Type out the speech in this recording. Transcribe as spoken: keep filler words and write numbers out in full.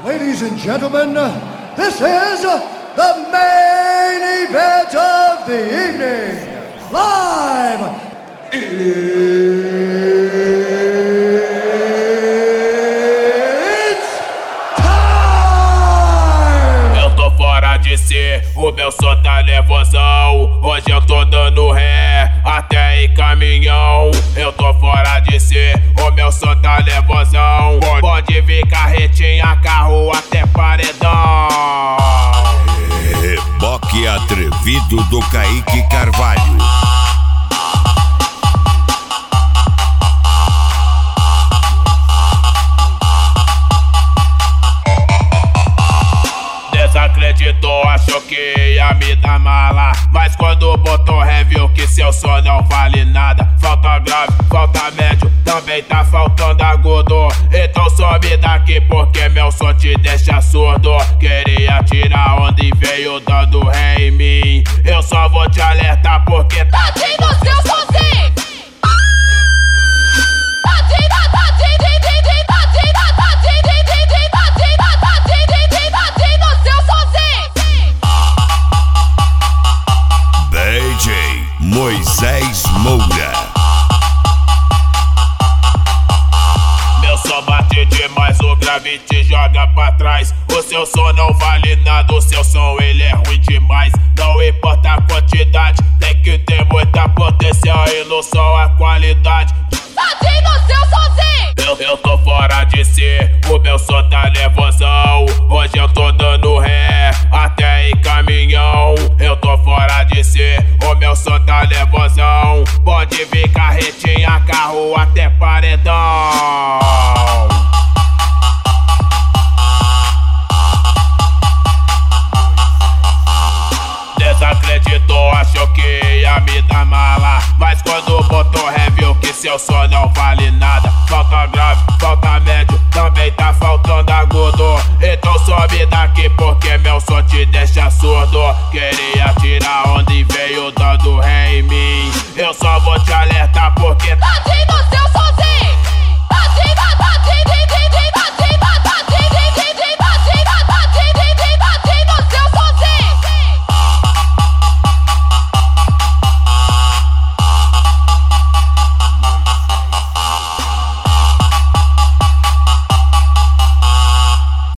Ladies and gentlemen, this is the main event of the evening. Live! It's time! Eu tô fora de si, o meu som tá nervosão. Hoje eu tô dando ré, até em caminhão. Eu tô fora de si, o meu som tá nervosão. Pode vir carretinha, carro até paredão. Reboque atrevido do Kaique Carvalho. Desacreditou, achou que ia me dar mala, mas quando botou ré viu que seu som não vale nada. Falta grave, falta médio, também tá faltando agudo. Então some daqui porque meu som te deixa surdo. Queria tirar onda e veio dando ré em mim. Eu só vou te alertar porque tá tadinho do seu sonzinho. Tadinho, tadinho, tadinho, tadinho, tadinho, tadinho, tadinho, tadinho, tadinho do seu sonzinho. D J Moisés Moura. Meu som bate demais, o grave te joga pra trás. O seu som não vale nada, o seu som ele é ruim demais. Não importa a quantidade, tem que ter muita potência e no som a qualidade. Tadinho do seu sonzinho. Eu, eu tô fora de si, o meu som tá nervosão. Hoje eu tô dando ré, até em caminhão. Eu tô fora de si, o meu som tá nervosão. Pode vir carretinha, carro até paredão. Desacreditou, achou que ia me dar mala, mas quando botou ré viu que seu som não vale nada. Falta grave, falta médio, também tá faltando agudo. Então some daqui porque meu som te deixa surdo. Queria tirar onda e veio dando ré em mim. Eu só vou te